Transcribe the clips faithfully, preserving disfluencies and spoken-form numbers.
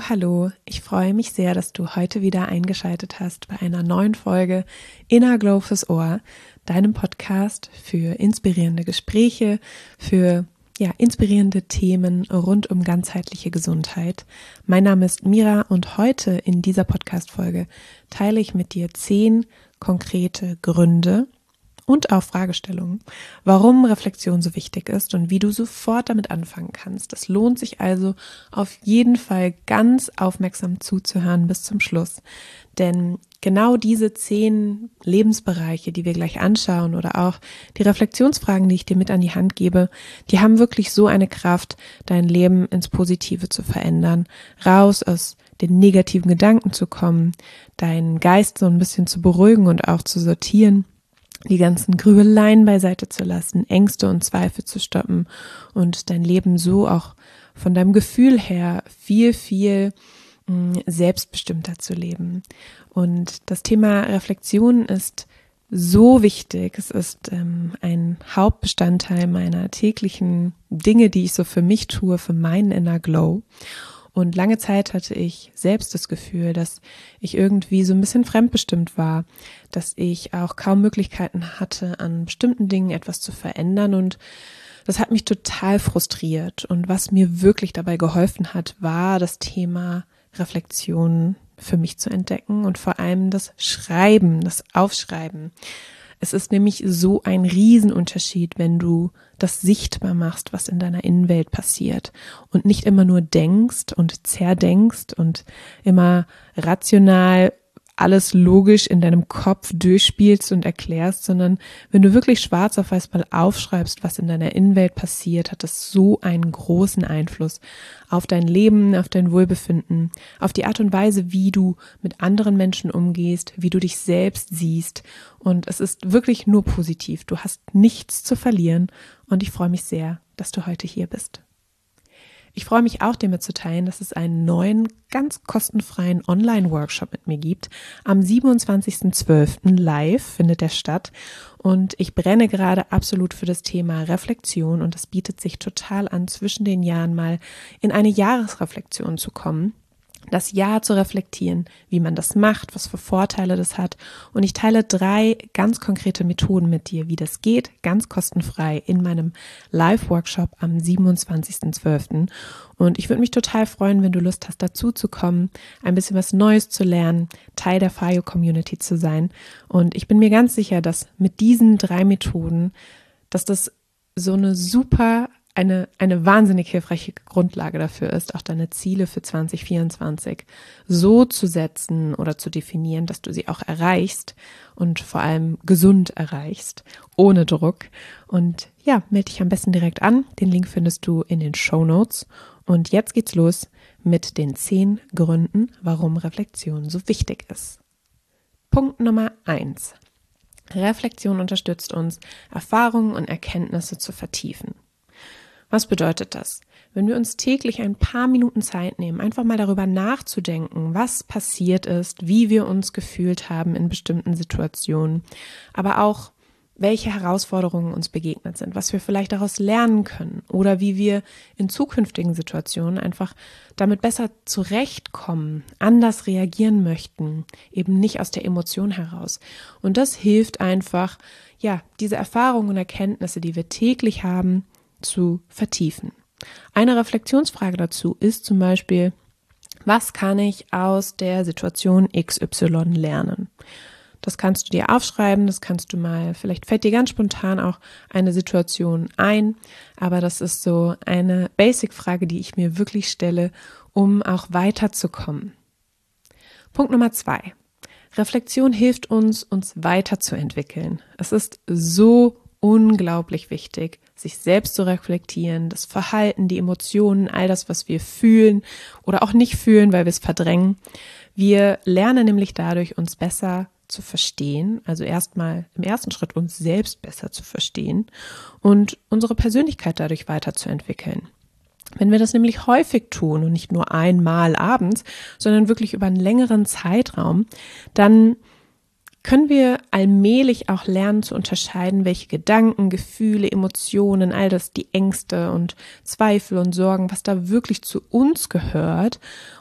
Hallo, ich freue mich sehr, dass du heute wieder eingeschaltet hast bei einer neuen Folge Inner Glow fürs Ohr, deinem Podcast für inspirierende Gespräche, für ja, inspirierende Themen rund um ganzheitliche Gesundheit. Mein Name ist Mira und heute in dieser Podcast-Folge teile ich mit dir zehn konkrete Gründe und auch Fragestellungen, warum Reflexion so wichtig ist und wie du sofort damit anfangen kannst. Es lohnt sich also auf jeden Fall ganz aufmerksam zuzuhören bis zum Schluss. Denn genau diese zehn Lebensbereiche, die wir gleich anschauen oder auch die Reflexionsfragen, die ich dir mit an die Hand gebe, die haben wirklich so eine Kraft, dein Leben ins Positive zu verändern, raus aus den negativen Gedanken zu kommen, deinen Geist so ein bisschen zu beruhigen und auch zu sortieren, die ganzen Grübeleien beiseite zu lassen, Ängste und Zweifel zu stoppen und dein Leben so auch von deinem Gefühl her viel, viel mh, selbstbestimmter zu leben. Und das Thema Reflexion ist so wichtig. Es ist ähm, ein Hauptbestandteil meiner täglichen Dinge, die ich so für mich tue, für meinen Inner Glow. Und lange Zeit hatte ich selbst das Gefühl, dass ich irgendwie so ein bisschen fremdbestimmt war, dass ich auch kaum Möglichkeiten hatte, an bestimmten Dingen etwas zu verändern. Und das hat mich total frustriert. Und was mir wirklich dabei geholfen hat, war das Thema Reflexion für mich zu entdecken und vor allem das Schreiben, das Aufschreiben. Es ist nämlich so ein Riesenunterschied, wenn du das sichtbar machst, was in deiner Innenwelt passiert und nicht immer nur denkst und zerdenkst und immer rational alles logisch in deinem Kopf durchspielst und erklärst, sondern wenn du wirklich schwarz auf weiß mal aufschreibst, was in deiner Innenwelt passiert, hat das so einen großen Einfluss auf dein Leben, auf dein Wohlbefinden, auf die Art und Weise, wie du mit anderen Menschen umgehst, wie du dich selbst siehst. Und es ist wirklich nur positiv. Du hast nichts zu verlieren und ich freue mich sehr, dass du heute hier bist. Ich freue mich auch, dir mitzuteilen, dass es einen neuen, ganz kostenfreien Online-Workshop mit mir gibt. Am siebenundzwanzigsten zwölften live findet der statt und ich brenne gerade absolut für das Thema Reflexion und es bietet sich total an, zwischen den Jahren mal in eine Jahresreflexion zu kommen. Das Jahr zu reflektieren, wie man das macht, was für Vorteile das hat. Und ich teile drei ganz konkrete Methoden mit dir, wie das geht, ganz kostenfrei in meinem Live-Workshop am siebenundzwanzigsten zwölften Und ich würde mich total freuen, wenn du Lust hast, dazu zu kommen, ein bisschen was Neues zu lernen, Teil der Fayo-Community zu sein. Und ich bin mir ganz sicher, dass mit diesen drei Methoden, dass das so eine super Eine, eine wahnsinnig hilfreiche Grundlage dafür ist, auch deine Ziele für zwanzig vierundzwanzig so zu setzen oder zu definieren, dass du sie auch erreichst und vor allem gesund erreichst, ohne Druck. Und ja, melde dich am besten direkt an. Den Link findest du in den Shownotes. Und jetzt geht's los mit den zehn Gründen, warum Reflexion so wichtig ist. Punkt Nummer eins. Reflexion unterstützt uns, Erfahrungen und Erkenntnisse zu vertiefen. Was bedeutet das? Wenn wir uns täglich ein paar Minuten Zeit nehmen, einfach mal darüber nachzudenken, was passiert ist, wie wir uns gefühlt haben in bestimmten Situationen, aber auch, welche Herausforderungen uns begegnet sind, was wir vielleicht daraus lernen können oder wie wir in zukünftigen Situationen einfach damit besser zurechtkommen, anders reagieren möchten, eben nicht aus der Emotion heraus. Und das hilft einfach, ja, diese Erfahrungen und Erkenntnisse, die wir täglich haben, zu vertiefen. Eine Reflexionsfrage dazu ist zum Beispiel, was kann ich aus der Situation X Y lernen? Das kannst du dir aufschreiben, das kannst du mal, vielleicht fällt dir ganz spontan auch eine Situation ein, aber das ist so eine Basic-Frage, die ich mir wirklich stelle, um auch weiterzukommen. Punkt Nummer zwei. Reflexion hilft uns, uns weiterzuentwickeln. Es ist so unglaublich wichtig, sich selbst zu reflektieren, das Verhalten, die Emotionen, all das, was wir fühlen oder auch nicht fühlen, weil wir es verdrängen. Wir lernen nämlich dadurch, uns besser zu verstehen, also erstmal im ersten Schritt uns selbst besser zu verstehen und unsere Persönlichkeit dadurch weiterzuentwickeln. Wenn wir das nämlich häufig tun und nicht nur einmal abends, sondern wirklich über einen längeren Zeitraum, dann können wir allmählich auch lernen zu unterscheiden, welche Gedanken, Gefühle, Emotionen, all das, die Ängste und Zweifel und Sorgen, was da wirklich zu uns gehört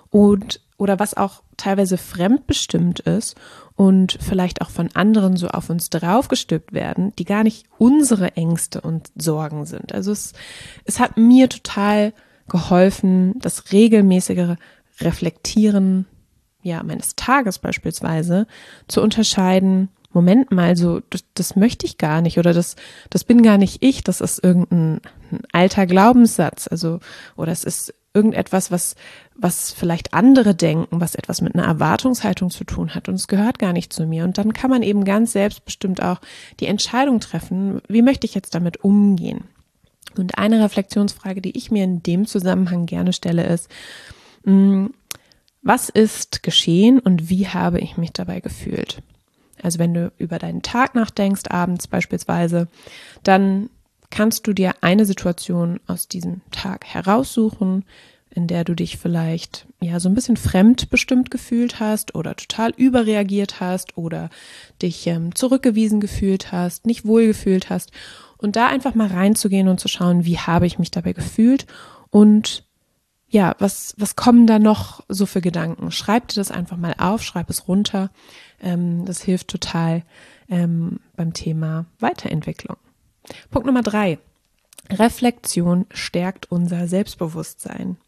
und oder was auch teilweise fremdbestimmt ist und vielleicht auch von anderen so auf uns draufgestülpt werden, die gar nicht unsere Ängste und Sorgen sind. Also es, es hat mir total geholfen, das regelmäßigere Reflektieren ja, meines Tages beispielsweise zu unterscheiden, Moment mal, so das, das möchte ich gar nicht oder das, das bin gar nicht ich, das ist irgendein ein alter Glaubenssatz, also oder es ist irgendetwas, was, was vielleicht andere denken, was etwas mit einer Erwartungshaltung zu tun hat und es gehört gar nicht zu mir. Und dann kann man eben ganz selbstbestimmt auch die Entscheidung treffen, wie möchte ich jetzt damit umgehen? Und eine Reflexionsfrage, die ich mir in dem Zusammenhang gerne stelle, ist, mh, was ist geschehen und wie habe ich mich dabei gefühlt? Also wenn du über deinen Tag nachdenkst, abends beispielsweise, dann kannst du dir eine Situation aus diesem Tag heraussuchen, in der du dich vielleicht ja so ein bisschen fremdbestimmt gefühlt hast oder total überreagiert hast oder dich ähm, zurückgewiesen gefühlt hast, nicht wohl gefühlt hast und da einfach mal reinzugehen und zu schauen, wie habe ich mich dabei gefühlt und ja, was, was kommen da noch so für Gedanken? Schreib dir das einfach mal auf, schreib es runter. Ähm, das hilft total ähm, beim Thema Weiterentwicklung. Punkt Nummer drei. Reflexion stärkt unser Selbstbewusstsein.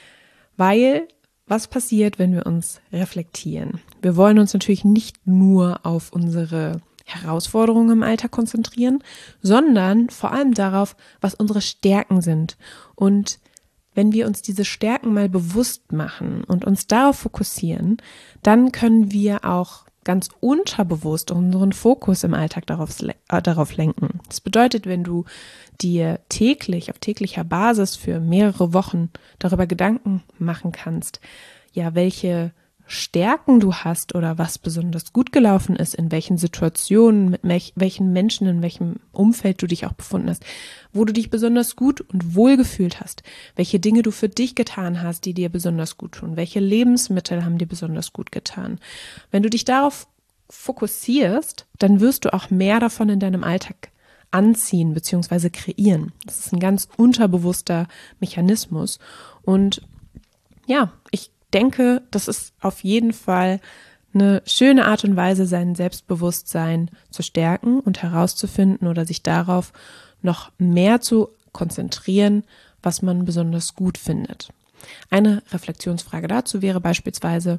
Weil, was passiert, wenn wir uns reflektieren? Wir wollen uns natürlich nicht nur auf unsere Herausforderungen im Alltag konzentrieren, sondern vor allem darauf, was unsere Stärken sind. Und wenn wir uns diese Stärken mal bewusst machen und uns darauf fokussieren, dann können wir auch ganz unterbewusst unseren Fokus im Alltag darauf, äh, darauf lenken. Das bedeutet, wenn du dir täglich, auf täglicher Basis für mehrere Wochen darüber Gedanken machen kannst, ja, welche Stärken du hast oder was besonders gut gelaufen ist, in welchen Situationen, mit mech- welchen Menschen, in welchem Umfeld du dich auch befunden hast, wo du dich besonders gut und wohl gefühlt hast, welche Dinge du für dich getan hast, die dir besonders gut tun, welche Lebensmittel haben dir besonders gut getan. Wenn du dich darauf fokussierst, dann wirst du auch mehr davon in deinem Alltag anziehen bzw. kreieren. Das ist ein ganz unterbewusster Mechanismus und ja, ich denke, das ist auf jeden Fall eine schöne Art und Weise, sein Selbstbewusstsein zu stärken und herauszufinden oder sich darauf noch mehr zu konzentrieren, was man besonders gut findet. Eine Reflexionsfrage dazu wäre beispielsweise,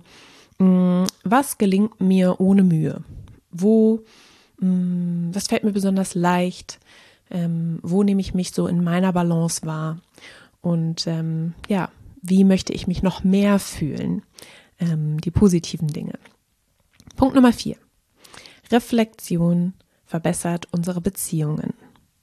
was gelingt mir ohne Mühe? Wo, was fällt mir besonders leicht? Wo nehme ich mich so in meiner Balance wahr? Und ja, wie möchte ich mich noch mehr fühlen? Ähm, die positiven Dinge. Punkt Nummer vier. Reflexion verbessert unsere Beziehungen.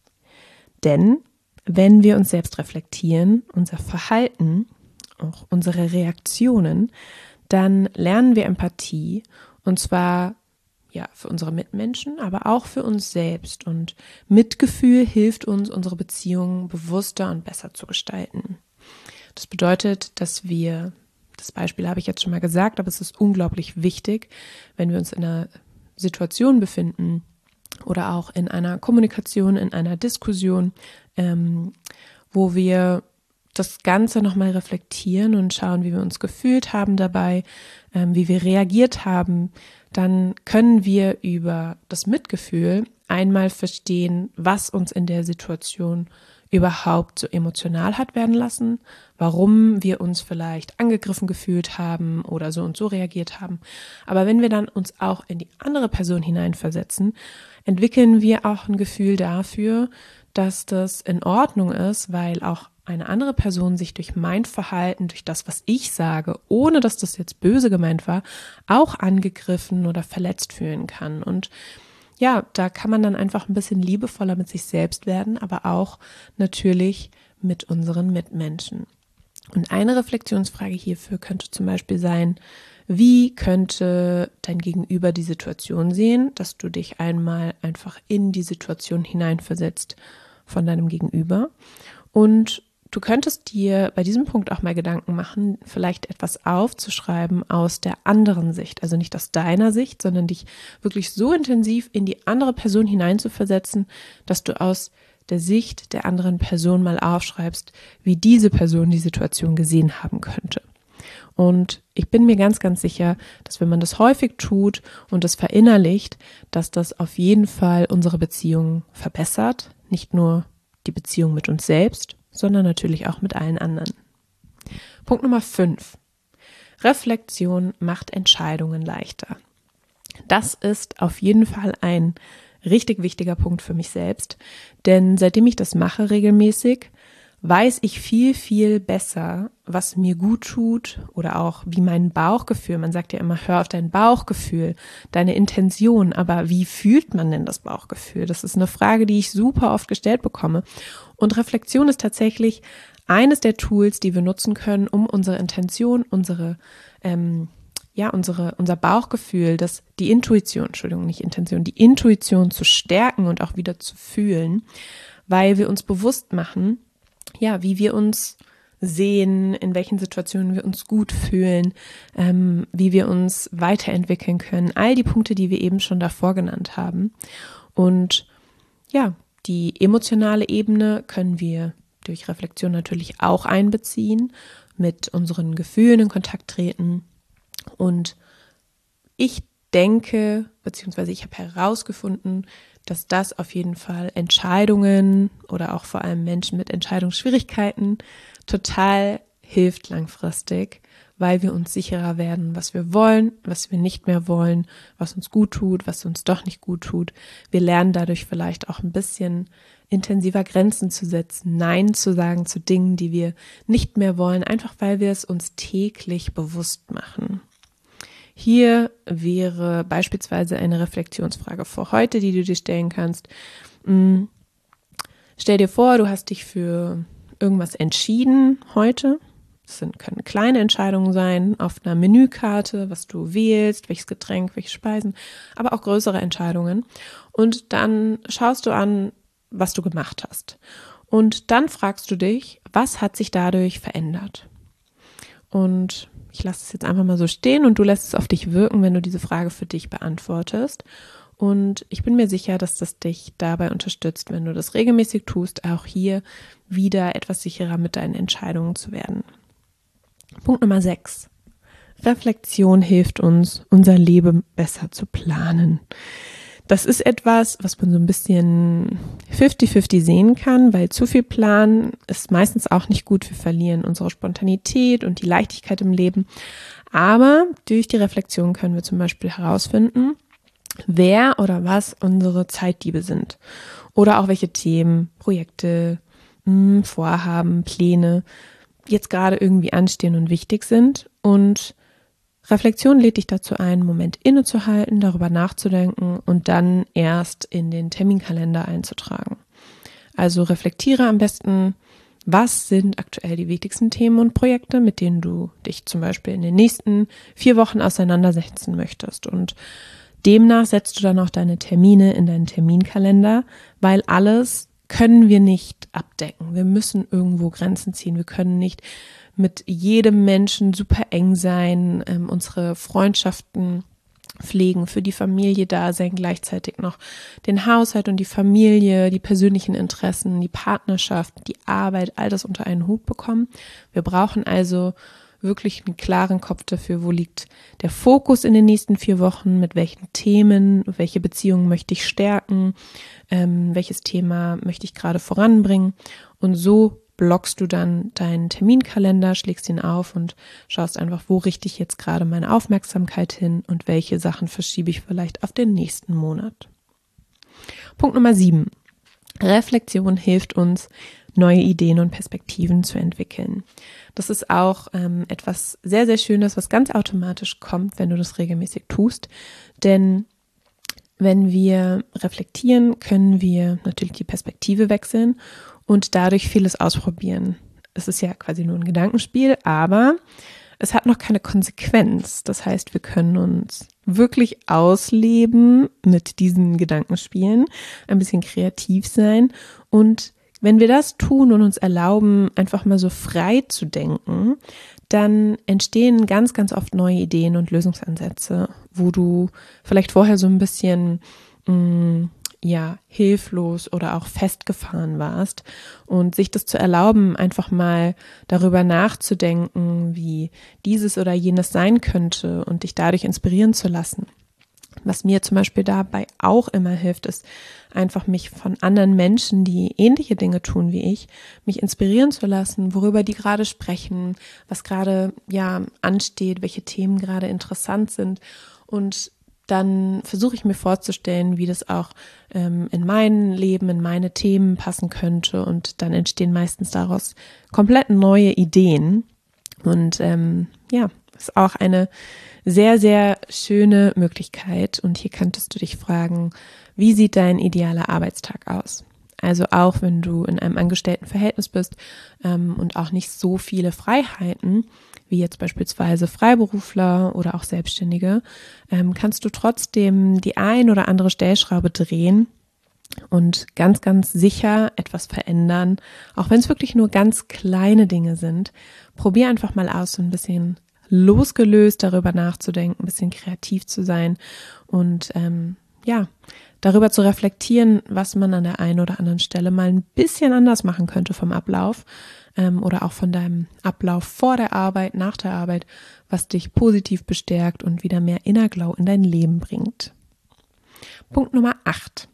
Denn wenn wir uns selbst reflektieren, unser Verhalten, auch unsere Reaktionen, dann lernen wir Empathie und zwar ja für unsere Mitmenschen, aber auch für uns selbst. Und Mitgefühl hilft uns, unsere Beziehungen bewusster und besser zu gestalten. Das bedeutet, dass wir, das Beispiel habe ich jetzt schon mal gesagt, aber es ist unglaublich wichtig, wenn wir uns in einer Situation befinden oder auch in einer Kommunikation, in einer Diskussion, ähm, wo wir das Ganze nochmal reflektieren und schauen, wie wir uns gefühlt haben dabei, ähm, wie wir reagiert haben, dann können wir über das Mitgefühl einmal verstehen, was uns in der Situation überhaupt so emotional hat werden lassen, warum wir uns vielleicht angegriffen gefühlt haben oder so und so reagiert haben. Aber wenn wir dann uns auch in die andere Person hineinversetzen, entwickeln wir auch ein Gefühl dafür, dass das in Ordnung ist, weil auch eine andere Person sich durch mein Verhalten, durch das, was ich sage, ohne dass das jetzt böse gemeint war, auch angegriffen oder verletzt fühlen kann. Und ja, da kann man dann einfach ein bisschen liebevoller mit sich selbst werden, aber auch natürlich mit unseren Mitmenschen. Und eine Reflexionsfrage hierfür könnte zum Beispiel sein, wie könnte dein Gegenüber die Situation sehen, dass du dich einmal einfach in die Situation hineinversetzt von deinem Gegenüber. Und du könntest dir bei diesem Punkt auch mal Gedanken machen, vielleicht etwas aufzuschreiben aus der anderen Sicht, also nicht aus deiner Sicht, sondern dich wirklich so intensiv in die andere Person hineinzuversetzen, dass du aus der Sicht der anderen Person mal aufschreibst, wie diese Person die Situation gesehen haben könnte. Und ich bin mir ganz, ganz sicher, dass wenn man das häufig tut und das verinnerlicht, dass das auf jeden Fall unsere Beziehung verbessert. Nicht nur die Beziehung mit uns selbst, sondern natürlich auch mit allen anderen. Punkt Nummer fünf. Reflexion macht Entscheidungen leichter. Das ist auf jeden Fall ein richtig wichtiger Punkt für mich selbst, denn seitdem ich das mache regelmäßig, weiß ich viel, viel besser, was mir gut tut oder auch wie mein Bauchgefühl, man sagt ja immer, hör auf dein Bauchgefühl, deine Intention, aber wie fühlt man denn das Bauchgefühl? Das ist eine Frage, die ich super oft gestellt bekomme. Und Reflexion ist tatsächlich eines der Tools, die wir nutzen können, um unsere Intention, unsere, ähm, ja, unsere, unser Bauchgefühl, das, die Intuition, Entschuldigung, nicht Intention, die Intuition zu stärken und auch wieder zu fühlen, weil wir uns bewusst machen, ja, wie wir uns sehen, in welchen Situationen wir uns gut fühlen, ähm, wie wir uns weiterentwickeln können. All die Punkte, die wir eben schon davor genannt haben. Und ja, die emotionale Ebene können wir durch Reflexion natürlich auch einbeziehen, mit unseren Gefühlen in Kontakt treten. Und ich denke, beziehungsweise ich habe herausgefunden, dass das auf jeden Fall Entscheidungen oder auch vor allem Menschen mit Entscheidungsschwierigkeiten total hilft langfristig, weil wir uns sicherer werden, was wir wollen, was wir nicht mehr wollen, was uns gut tut, was uns doch nicht gut tut. Wir lernen dadurch vielleicht auch ein bisschen intensiver Grenzen zu setzen, Nein zu sagen zu Dingen, die wir nicht mehr wollen, einfach weil wir es uns täglich bewusst machen. Hier wäre beispielsweise eine Reflexionsfrage für heute, die du dir stellen kannst. Stell dir vor, du hast dich für irgendwas entschieden heute. Das sind, können kleine Entscheidungen sein auf einer Menükarte, was du wählst, welches Getränk, welche Speisen, aber auch größere Entscheidungen. Und dann schaust du an, was du gemacht hast. Und dann fragst du dich, was hat sich dadurch verändert? Und ich lasse es jetzt einfach mal so stehen und du lässt es auf dich wirken, wenn du diese Frage für dich beantwortest. Und ich bin mir sicher, dass das dich dabei unterstützt, wenn du das regelmäßig tust, auch hier wieder etwas sicherer mit deinen Entscheidungen zu werden. Punkt Nummer sechs. Reflexion hilft uns, unser Leben besser zu planen. Das ist etwas, was man so ein bisschen fünfzig fünfzig sehen kann, weil zu viel Planen ist meistens auch nicht gut. Wir verlieren unsere Spontanität und die Leichtigkeit im Leben. Aber durch die Reflexion können wir zum Beispiel herausfinden, wer oder was unsere Zeitdiebe sind. Oder auch welche Themen, Projekte, Vorhaben, Pläne jetzt gerade irgendwie anstehen und wichtig sind. Und Reflexion lädt dich dazu ein, einen Moment innezuhalten, darüber nachzudenken und dann erst in den Terminkalender einzutragen. Also reflektiere am besten, was sind aktuell die wichtigsten Themen und Projekte, mit denen du dich zum Beispiel in den nächsten vier Wochen auseinandersetzen möchtest. Und demnach setzt du dann auch deine Termine in deinen Terminkalender, weil alles können wir nicht abdecken. Wir müssen irgendwo Grenzen ziehen. Wir können nicht mit jedem Menschen super eng sein, ähm, unsere Freundschaften pflegen, für die Familie da sein, gleichzeitig noch den Haushalt und die Familie, die persönlichen Interessen, die Partnerschaft, die Arbeit, all das unter einen Hut bekommen. Wir brauchen also wirklich einen klaren Kopf dafür, wo liegt der Fokus in den nächsten vier Wochen, mit welchen Themen, welche Beziehungen möchte ich stärken, ähm, welches Thema möchte ich gerade voranbringen, und so blockst du dann deinen Terminkalender, schlägst ihn auf und schaust einfach, wo richte ich jetzt gerade meine Aufmerksamkeit hin und welche Sachen verschiebe ich vielleicht auf den nächsten Monat. Punkt Nummer sieben. Reflexion hilft uns, neue Ideen und Perspektiven zu entwickeln. Das ist auch ähm, etwas sehr, sehr Schönes, was ganz automatisch kommt, wenn du das regelmäßig tust. Denn wenn wir reflektieren, können wir natürlich die Perspektive wechseln und dadurch vieles ausprobieren. Es ist ja quasi nur ein Gedankenspiel, aber es hat noch keine Konsequenz. Das heißt, wir können uns wirklich ausleben mit diesen Gedankenspielen, ein bisschen kreativ sein. Und wenn wir das tun und uns erlauben, einfach mal so frei zu denken, dann entstehen ganz, ganz oft neue Ideen und Lösungsansätze, wo du vielleicht vorher so ein bisschen mh, ja hilflos oder auch festgefahren warst, und sich das zu erlauben, einfach mal darüber nachzudenken, wie dieses oder jenes sein könnte und dich dadurch inspirieren zu lassen. Was mir zum Beispiel dabei auch immer hilft, ist einfach mich von anderen Menschen, die ähnliche Dinge tun wie ich, mich inspirieren zu lassen, worüber die gerade sprechen, was gerade ja ansteht, welche Themen gerade interessant sind, und dann versuche ich mir vorzustellen, wie das auch ähm, in mein Leben, in meine Themen passen könnte, und dann entstehen meistens daraus komplett neue Ideen. Und ähm, ja, ist auch eine sehr, sehr schöne Möglichkeit. Und hier könntest du dich fragen, wie sieht dein idealer Arbeitstag aus? Also auch wenn du in einem Angestelltenverhältnis bist ähm, und auch nicht so viele Freiheiten, wie jetzt beispielsweise Freiberufler oder auch Selbstständige, ähm, kannst du trotzdem die ein oder andere Stellschraube drehen und ganz, ganz sicher etwas verändern, auch wenn es wirklich nur ganz kleine Dinge sind. Probier einfach mal aus, so ein bisschen losgelöst darüber nachzudenken, ein bisschen kreativ zu sein und ähm, ja, darüber zu reflektieren, was man an der einen oder anderen Stelle mal ein bisschen anders machen könnte vom Ablauf ähm, oder auch von deinem Ablauf vor der Arbeit, nach der Arbeit, was dich positiv bestärkt und wieder mehr Inner Glow in dein Leben bringt. Punkt Nummer acht.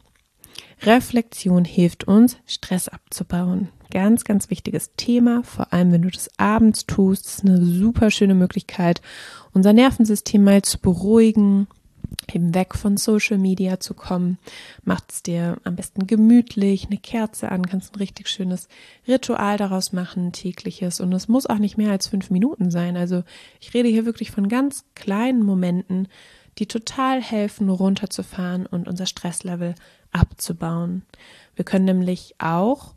Reflexion hilft uns, Stress abzubauen. Ganz, ganz wichtiges Thema, vor allem wenn du das abends tust. Das ist eine super schöne Möglichkeit, unser Nervensystem mal zu beruhigen, eben weg von Social Media zu kommen. Macht es dir am besten gemütlich, eine Kerze an, kannst ein richtig schönes Ritual daraus machen, tägliches. Und es muss auch nicht mehr als fünf Minuten sein. Also ich rede hier wirklich von ganz kleinen Momenten, die total helfen, runterzufahren und unser Stresslevel abzubauen. Wir können nämlich auch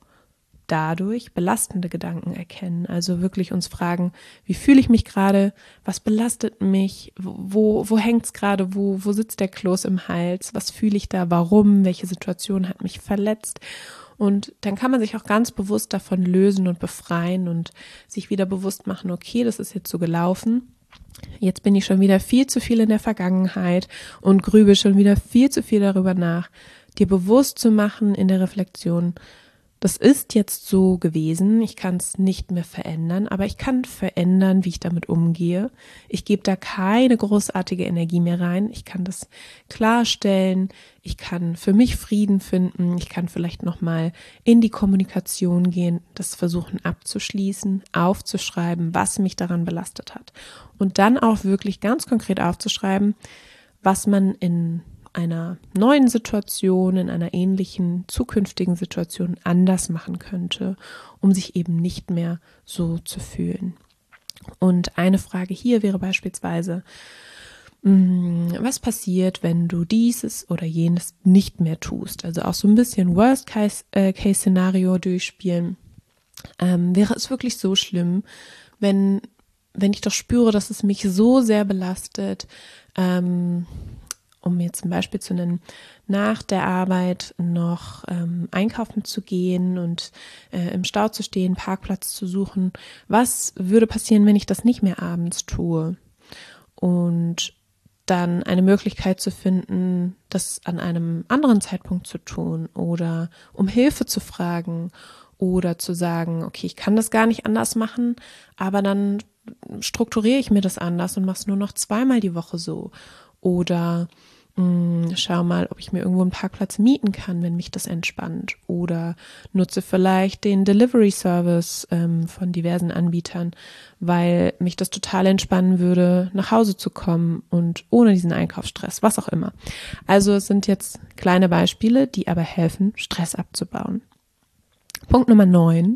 dadurch belastende Gedanken erkennen. Also wirklich uns fragen, wie fühle ich mich gerade, was belastet mich, wo, wo hängt es gerade, wo, wo sitzt der Kloß im Hals, was fühle ich da, warum, welche Situation hat mich verletzt. Und dann kann man sich auch ganz bewusst davon lösen und befreien und sich wieder bewusst machen, okay, das ist jetzt so gelaufen. Jetzt bin ich schon wieder viel zu viel in der Vergangenheit und grübe schon wieder viel zu viel darüber nach. Dir bewusst zu machen in der Reflexion, das ist jetzt so gewesen, ich kann es nicht mehr verändern, aber ich kann verändern, wie ich damit umgehe. Ich gebe da keine großartige Energie mehr rein, ich kann das klarstellen, ich kann für mich Frieden finden, ich kann vielleicht nochmal in die Kommunikation gehen, das versuchen abzuschließen, aufzuschreiben, was mich daran belastet hat. Und dann auch wirklich ganz konkret aufzuschreiben, was man in einer neuen Situation, in einer ähnlichen zukünftigen Situation anders machen könnte, um sich eben nicht mehr so zu fühlen. Und eine Frage hier wäre beispielsweise, was passiert, wenn du dieses oder jenes nicht mehr tust? Also auch so ein bisschen Worst-Case-Szenario durchspielen. Ähm, wäre es wirklich so schlimm, wenn, wenn ich doch spüre, dass es mich so sehr belastet, ähm, um mir zum Beispiel zu nennen, nach der Arbeit noch ähm, einkaufen zu gehen und äh, im Stau zu stehen, Parkplatz zu suchen. Was würde passieren, wenn ich das nicht mehr abends tue? Und dann eine Möglichkeit zu finden, das an einem anderen Zeitpunkt zu tun oder um Hilfe zu fragen oder zu sagen, okay, ich kann das gar nicht anders machen, aber dann strukturiere ich mir das anders und mache es nur noch zweimal die Woche so. Oder mh, schau mal, ob ich mir irgendwo einen Parkplatz mieten kann, wenn mich das entspannt. Oder nutze vielleicht den Delivery-Service ähm, von diversen Anbietern, weil mich das total entspannen würde, nach Hause zu kommen und ohne diesen Einkaufsstress, was auch immer. Also es sind jetzt kleine Beispiele, die aber helfen, Stress abzubauen. Punkt Nummer neun.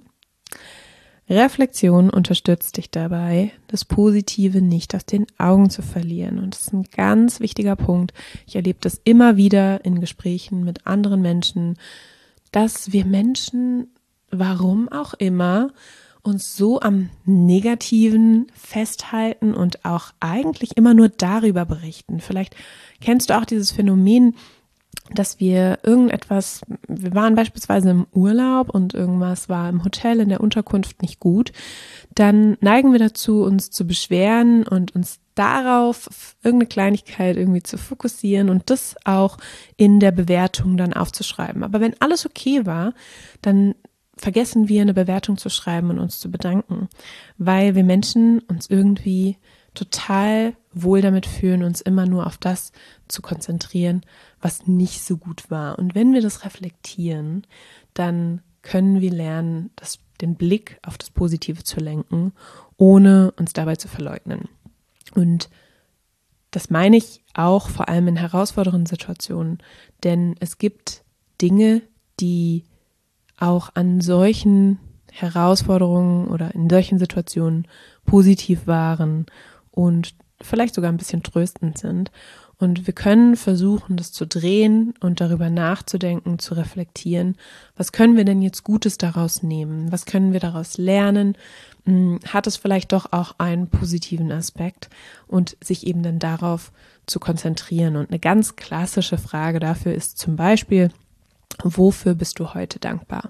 Reflexion unterstützt dich dabei, das Positive nicht aus den Augen zu verlieren. Und das ist ein ganz wichtiger Punkt. Ich erlebe das immer wieder in Gesprächen mit anderen Menschen, dass wir Menschen, warum auch immer, uns so am Negativen festhalten und auch eigentlich immer nur darüber berichten. Vielleicht kennst du auch dieses Phänomen, dass wir irgendetwas, wir waren beispielsweise im Urlaub und irgendwas war im Hotel, in der Unterkunft nicht gut, dann neigen wir dazu, uns zu beschweren und uns darauf irgendeine Kleinigkeit irgendwie zu fokussieren und das auch in der Bewertung dann aufzuschreiben. Aber wenn alles okay war, dann vergessen wir eine Bewertung zu schreiben und uns zu bedanken, weil wir Menschen uns irgendwie total wohl damit fühlen, uns immer nur auf das zu konzentrieren, was nicht so gut war. Und wenn wir das reflektieren, dann können wir lernen, das, den Blick auf das Positive zu lenken, ohne uns dabei zu verleugnen. Und das meine ich auch vor allem in herausfordernden Situationen, denn es gibt Dinge, die auch an solchen Herausforderungen oder in solchen Situationen positiv waren und vielleicht sogar ein bisschen tröstend sind. Und wir können versuchen, das zu drehen und darüber nachzudenken, zu reflektieren. Was können wir denn jetzt Gutes daraus nehmen? Was können wir daraus lernen? Hat es vielleicht doch auch einen positiven Aspekt und sich eben dann darauf zu konzentrieren? Und eine ganz klassische Frage dafür ist zum Beispiel, wofür bist du heute dankbar?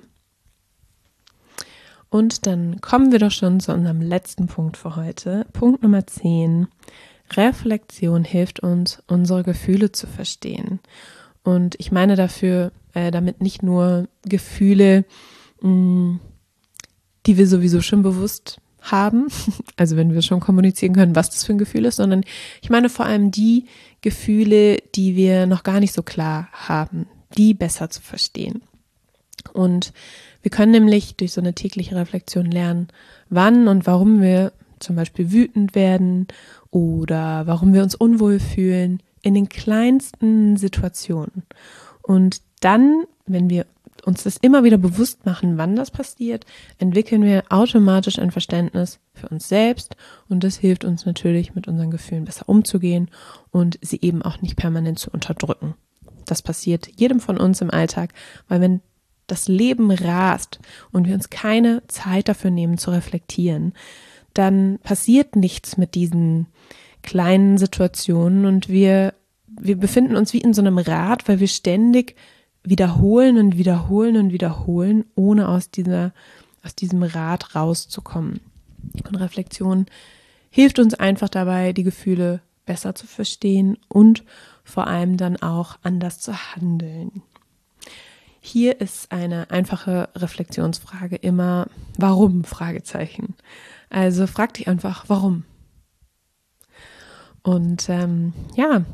Und dann kommen wir doch schon zu unserem letzten Punkt für heute. Punkt Nummer zehn. Reflexion hilft uns, unsere Gefühle zu verstehen. Und ich meine dafür, äh, damit nicht nur Gefühle, mh, die wir sowieso schon bewusst haben, also wenn wir schon kommunizieren können, was das für ein Gefühl ist, sondern ich meine vor allem die Gefühle, die wir noch gar nicht so klar haben, die besser zu verstehen. Und wir können nämlich durch so eine tägliche Reflexion lernen, wann und warum wir zum Beispiel wütend werden oder warum wir uns unwohl fühlen in den kleinsten Situationen. Und dann, wenn wir uns das immer wieder bewusst machen, wann das passiert, entwickeln wir automatisch ein Verständnis für uns selbst und das hilft uns natürlich, mit unseren Gefühlen besser umzugehen und sie eben auch nicht permanent zu unterdrücken. Das passiert jedem von uns im Alltag, weil wenn das Leben rast und wir uns keine Zeit dafür nehmen zu reflektieren, dann passiert nichts mit diesen kleinen Situationen und wir, wir befinden uns wie in so einem Rad, weil wir ständig wiederholen und wiederholen und wiederholen, ohne aus dieser, aus diesem Rad rauszukommen. Und Reflexion hilft uns einfach dabei, die Gefühle besser zu verstehen und vor allem dann auch anders zu handeln. Hier ist eine einfache Reflexionsfrage immer, warum? Fragezeichen. Also frag dich einfach, warum? Und ähm, ja,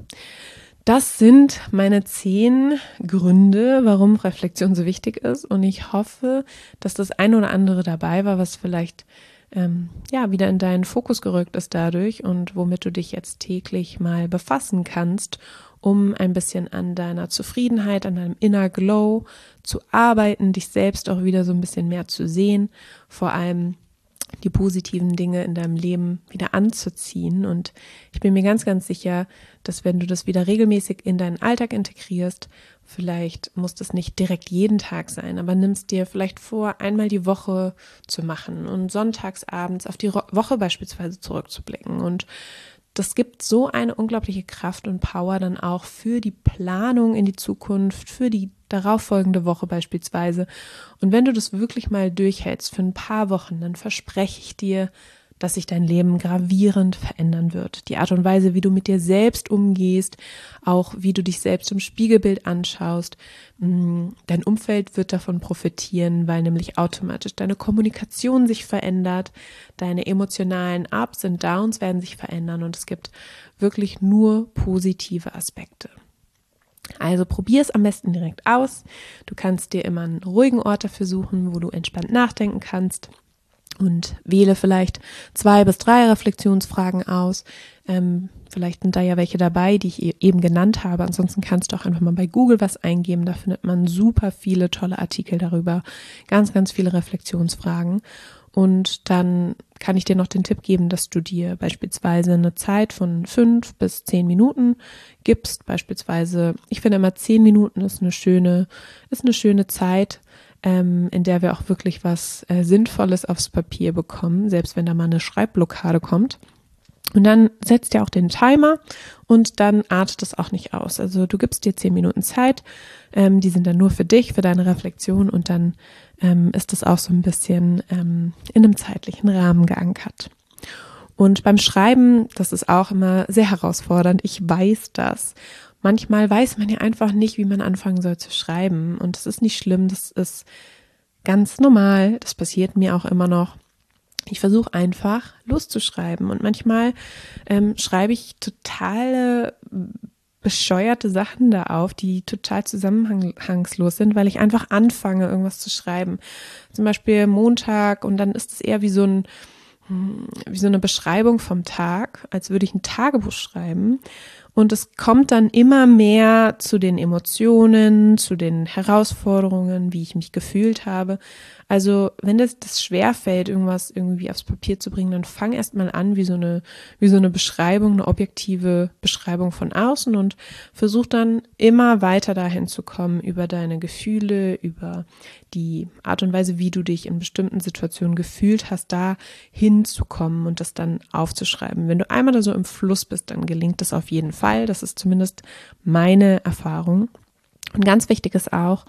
das sind meine zehn Gründe, warum Reflexion so wichtig ist. Und ich hoffe, dass das ein oder andere dabei war, was vielleicht ähm, ja wieder in deinen Fokus gerückt ist dadurch und womit du dich jetzt täglich mal befassen kannst, um ein bisschen an deiner Zufriedenheit, an deinem Inner Glow zu arbeiten, dich selbst auch wieder so ein bisschen mehr zu sehen, vor allem die positiven Dinge in deinem Leben wieder anzuziehen. Und ich bin mir ganz, ganz sicher, dass wenn du das wieder regelmäßig in deinen Alltag integrierst, vielleicht muss das nicht direkt jeden Tag sein, aber nimmst dir vielleicht vor, einmal die Woche zu machen und sonntags abends auf die Woche beispielsweise zurückzublicken. Und das gibt so eine unglaubliche Kraft und Power dann auch für die Planung in die Zukunft, für die darauffolgende Woche beispielsweise. Und wenn du das wirklich mal durchhältst für ein paar Wochen, dann verspreche ich dir, dass sich dein Leben gravierend verändern wird. Die Art und Weise, wie du mit dir selbst umgehst, auch wie du dich selbst im Spiegelbild anschaust. Dein Umfeld wird davon profitieren, weil nämlich automatisch deine Kommunikation sich verändert, deine emotionalen Ups und Downs werden sich verändern und es gibt wirklich nur positive Aspekte. Also probier es am besten direkt aus. Du kannst dir immer einen ruhigen Ort dafür suchen, wo du entspannt nachdenken kannst. Und wähle vielleicht zwei bis drei Reflexionsfragen aus. Ähm, vielleicht sind da ja welche dabei, die ich eben genannt habe. Ansonsten kannst du auch einfach mal bei Google was eingeben. Da findet man super viele tolle Artikel darüber. Ganz, ganz viele Reflexionsfragen. Und dann kann ich dir noch den Tipp geben, dass du dir beispielsweise eine Zeit von fünf bis zehn Minuten gibst. Beispielsweise, ich finde immer zehn Minuten ist eine schöne, ist eine schöne Zeit, in der wir auch wirklich was äh, Sinnvolles aufs Papier bekommen, selbst wenn da mal eine Schreibblockade kommt. Und dann setzt ihr auch den Timer und dann artet es auch nicht aus. Also du gibst dir zehn Minuten Zeit, ähm, die sind dann nur für dich, für deine Reflexion und dann ähm, ist das auch so ein bisschen ähm, in einem zeitlichen Rahmen geankert. Und beim Schreiben, das ist auch immer sehr herausfordernd. Ich weiß das. Manchmal weiß man ja einfach nicht, wie man anfangen soll zu schreiben. Und das ist nicht schlimm, das ist ganz normal. Das passiert mir auch immer noch. Ich versuche einfach loszuschreiben. Und manchmal ähm, schreibe ich totale bescheuerte Sachen da auf, die total zusammenhangslos sind, weil ich einfach anfange, irgendwas zu schreiben. Zum Beispiel Montag und dann ist es eher wie so ein, wie so eine Beschreibung vom Tag, als würde ich ein Tagebuch schreiben. Und es kommt dann immer mehr zu den Emotionen, zu den Herausforderungen, wie ich mich gefühlt habe. Also wenn das, das schwerfällt, irgendwas irgendwie aufs Papier zu bringen, dann fang erst mal an, wie so eine, wie so eine Beschreibung, eine objektive Beschreibung von außen und versuch dann immer weiter dahin zu kommen über deine Gefühle, über die Art und Weise, wie du dich in bestimmten Situationen gefühlt hast, da hinzukommen und das dann aufzuschreiben. Wenn du einmal da so im Fluss bist, dann gelingt das auf jeden Fall. Das ist zumindest meine Erfahrung. Und ganz wichtig ist auch,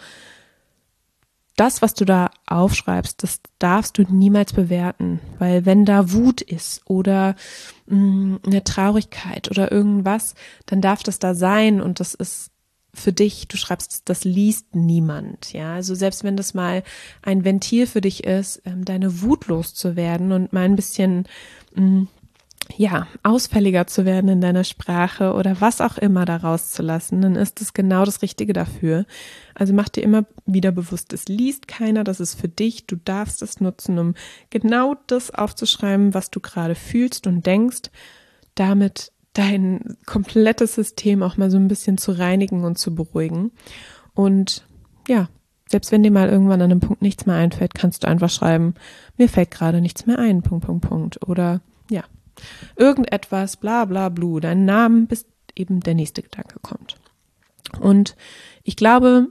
das, was du da aufschreibst, das darfst du niemals bewerten, weil wenn da Wut ist oder mh, eine Traurigkeit oder irgendwas, dann darf das da sein und das ist für dich, du schreibst, das liest niemand, ja, also selbst wenn das mal ein Ventil für dich ist, deine Wut loszuwerden und mal ein bisschen, mh, ja, ausfälliger zu werden in deiner Sprache oder was auch immer da rauszulassen, dann ist es genau das Richtige dafür. Also mach dir immer wieder bewusst, es liest keiner, das ist für dich, du darfst es nutzen, um genau das aufzuschreiben, was du gerade fühlst und denkst, damit dein komplettes System auch mal so ein bisschen zu reinigen und zu beruhigen. Und ja, selbst wenn dir mal irgendwann an einem Punkt nichts mehr einfällt, kannst du einfach schreiben, mir fällt gerade nichts mehr ein, Punkt, Punkt, Punkt. Oder ja, irgendetwas, bla bla blu, deinen Namen, bis eben der nächste Gedanke kommt. Und ich glaube,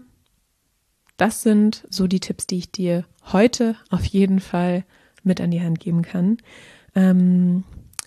das sind so die Tipps, die ich dir heute auf jeden Fall mit an die Hand geben kann. Ähm,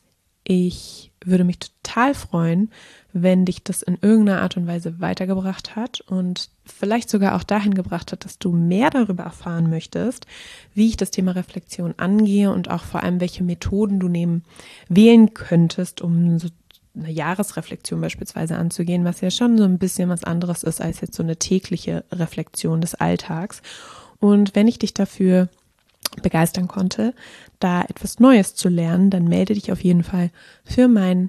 ich würde mich total freuen, wenn dich das in irgendeiner Art und Weise weitergebracht hat und vielleicht sogar auch dahin gebracht hat, dass du mehr darüber erfahren möchtest, wie ich das Thema Reflexion angehe und auch vor allem, welche Methoden du nehmen, wählen könntest, um so eine Jahresreflexion beispielsweise anzugehen, was ja schon so ein bisschen was anderes ist als jetzt so eine tägliche Reflexion des Alltags. Und wenn ich dich dafür begeistern konnte, da etwas Neues zu lernen, dann melde dich auf jeden Fall für meinen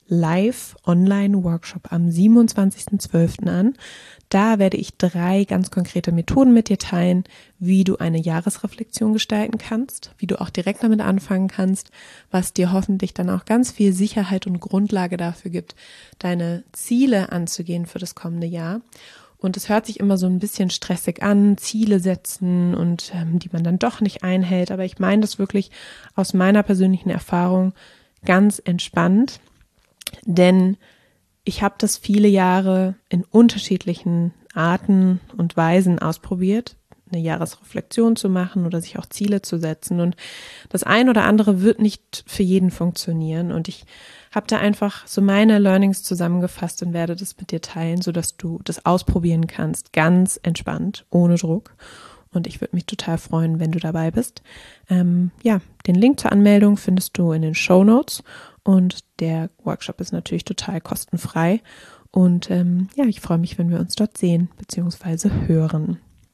Live-Online-Workshop am siebenundzwanzigsten zwölften an. Da werde ich drei ganz konkrete Methoden mit dir teilen, wie du eine Jahresreflexion gestalten kannst, wie du auch direkt damit anfangen kannst, was dir hoffentlich dann auch ganz viel Sicherheit und Grundlage dafür gibt, deine Ziele anzugehen für das kommende Jahr. Und es hört sich immer so ein bisschen stressig an, Ziele setzen und ähm, die man dann doch nicht einhält. Aber ich meine das wirklich aus meiner persönlichen Erfahrung ganz entspannt, denn ich habe das viele Jahre in unterschiedlichen Arten und Weisen ausprobiert, eine Jahresreflexion zu machen oder sich auch Ziele zu setzen. Und das ein oder andere wird nicht für jeden funktionieren. Und ich habe da einfach so meine Learnings zusammengefasst und werde das mit dir teilen, sodass du das ausprobieren kannst, ganz entspannt, ohne Druck. Und ich würde mich total freuen, wenn du dabei bist. Ähm, ja, den Link zur Anmeldung findest du in den Shownotes und der Workshop ist natürlich total kostenfrei. Und ähm, ja, ich freue mich, wenn wir uns dort sehen bzw. hören.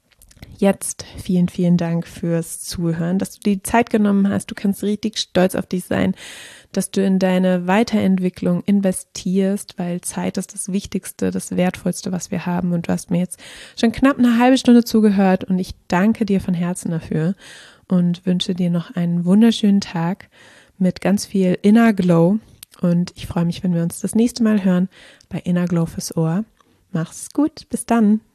Jetzt vielen, vielen Dank fürs Zuhören, dass du dir die Zeit genommen hast. Du kannst richtig stolz auf dich sein, dass du in deine Weiterentwicklung investierst, weil Zeit ist das Wichtigste, das Wertvollste, was wir haben. Und du hast mir jetzt schon knapp eine halbe Stunde zugehört und ich danke dir von Herzen dafür und wünsche dir noch einen wunderschönen Tag mit ganz viel Inner Glow. Und ich freue mich, wenn wir uns das nächste Mal hören bei Inner Glow fürs Ohr. Mach's gut, bis dann.